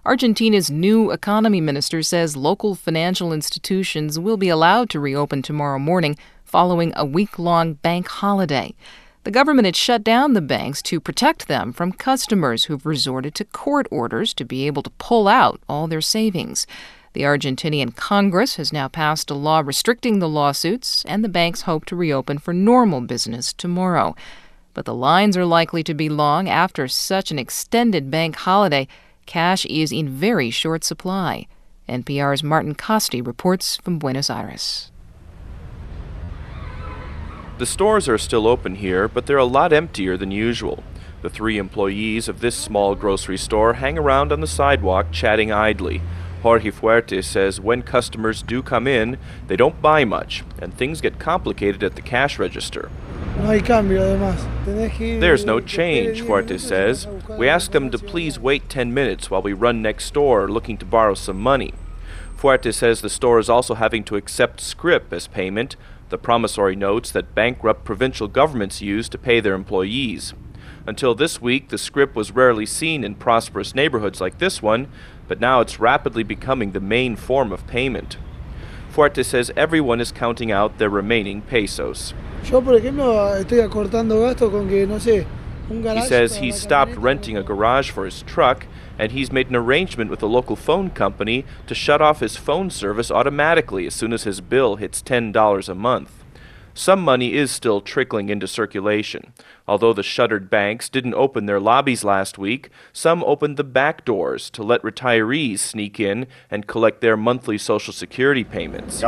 Argentina's new economy minister says local financial institutions will be allowed to reopen tomorrow morning following a week-long bank holiday. The government had shut down the banks to protect them from customers who've resorted to court orders to be able to pull out all their savings. The Argentinian Congress has now passed a law restricting the lawsuits, and the banks hope to reopen for normal business tomorrow. But the lines are likely to be long after such an extended bank holiday. Cash is in very short supply. NPR's Martin Costi reports from Buenos Aires. The stores are still open here, but they're a lot emptier than usual. The 3 employees of this small grocery store hang around on the sidewalk chatting idly. Jorge Fuertes says when customers do come in, they don't buy much, and things get complicated at the cash register. There's no change, Fuertes says. We ask them to please wait 10 minutes while we run next door looking to borrow some money. Fuertes says the store is also having to accept scrip as payment, the promissory notes that bankrupt provincial governments use to pay their employees. Until this week, the scrip was rarely seen in prosperous neighborhoods like this one, but now it's rapidly becoming the main form of payment. Fuertes says everyone is counting out their remaining pesos. He says he's stopped renting a garage for his truck, and he's made an arrangement with a local phone company to shut off his phone service automatically as soon as his bill hits $10 a month. Some money is still trickling into circulation. Although the shuttered banks didn't open their lobbies last week, some opened the back doors to let retirees sneak in and collect their monthly Social Security payments.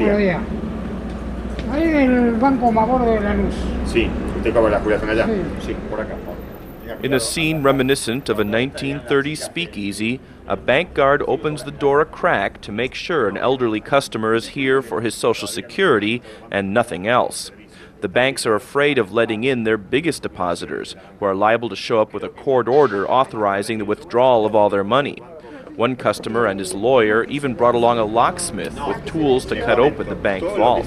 In a scene reminiscent of a 1930s speakeasy, a bank guard opens the door a crack to make sure an elderly customer is here for his Social Security and nothing else. The banks are afraid of letting in their biggest depositors, who are liable to show up with a court order authorizing the withdrawal of all their money. One customer and his lawyer even brought along a locksmith with tools to cut open the bank vault.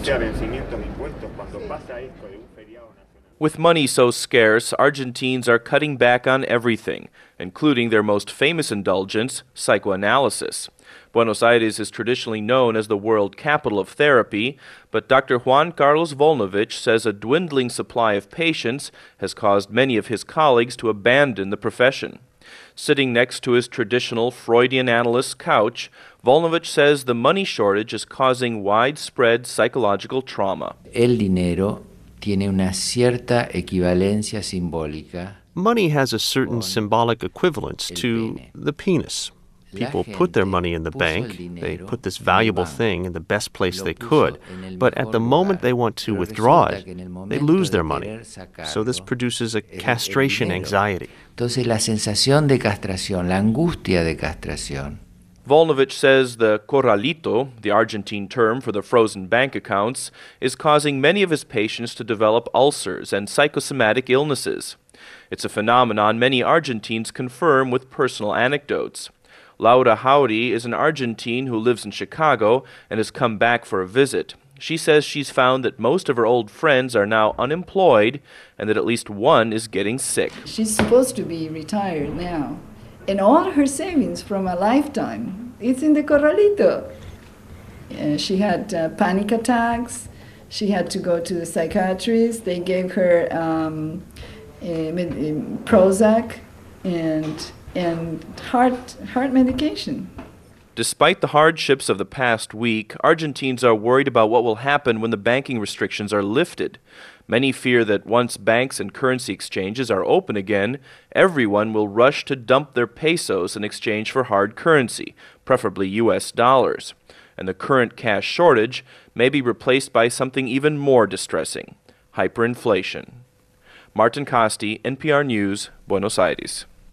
With money so scarce, Argentines are cutting back on everything, including their most famous indulgence, psychoanalysis. Buenos Aires is traditionally known as the world capital of therapy, but Dr. Juan Carlos Volnovich says a dwindling supply of patients has caused many of his colleagues to abandon the profession. Sitting next to his traditional Freudian analyst's couch, Volnovich says the money shortage is causing widespread psychological trauma. El dinero tiene una cierta equivalencia simbólica. Money has a certain symbolic equivalence to the penis. People put their money in the bank. They put this valuable thing in the best place they could. But at the moment they want to withdraw it, they lose their money. So this produces a castration anxiety. Entonces la sensación de castración, la angustia de castración. Volnovich says the corralito, the Argentine term for the frozen bank accounts, is causing many of his patients to develop ulcers and psychosomatic illnesses. It's a phenomenon many Argentines confirm with personal anecdotes. Laura Jauri is an Argentine who lives in Chicago and has come back for a visit. She says she's found that most of her old friends are now unemployed and that at least one is getting sick. She's supposed to be retired now. And all her savings from a lifetime, it's in the corralito. She had panic attacks. She had to go to the psychiatrist. They gave her Prozac and heart medication. Despite the hardships of the past week, Argentines are worried about what will happen when the banking restrictions are lifted. Many fear that once banks and currency exchanges are open again, everyone will rush to dump their pesos in exchange for hard currency, preferably U.S. dollars. And the current cash shortage may be replaced by something even more distressing: hyperinflation. Martin Costi, NPR News, Buenos Aires.